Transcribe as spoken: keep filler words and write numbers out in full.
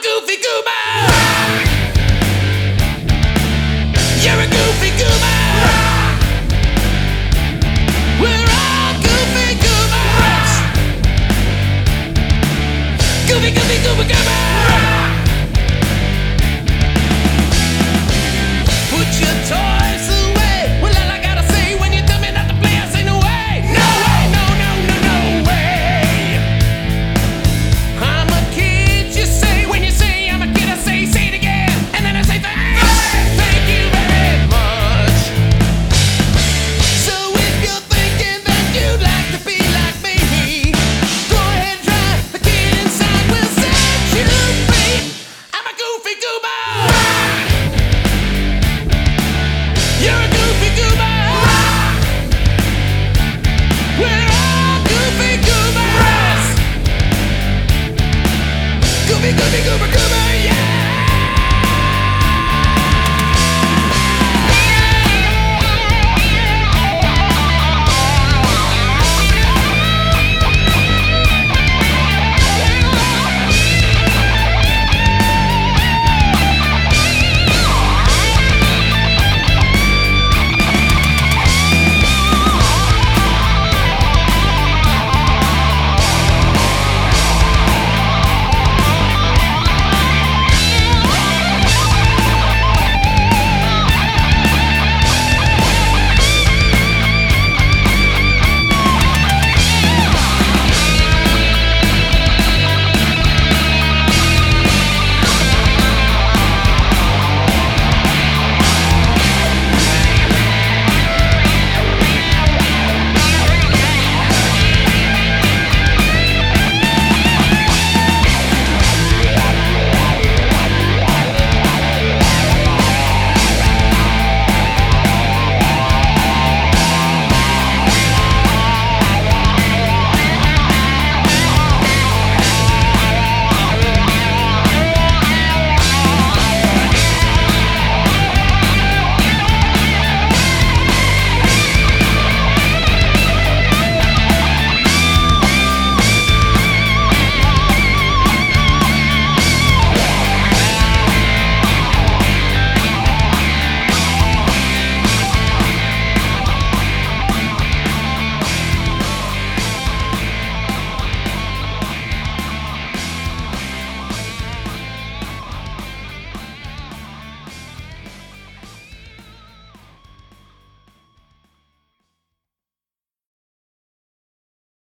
goofy goober. You're a goofy goober. We're all goofy goobers. Goofy, goofy, goober, goober. Put your toys away. Well, all I gotta say when you tell me not to play, I say no way. No way, no, no, no, no way. I'm a kid, you say. When you say I'm a kid, I say, say it again. And then I say thanks. Thank you very much. So if you're thinking that you'd like to be like me, go ahead and try. The kid inside will set you free. I'm a goofy goober. You're a goofy goober. We're all goofy goobers. Goofy, goofy, goober, goober.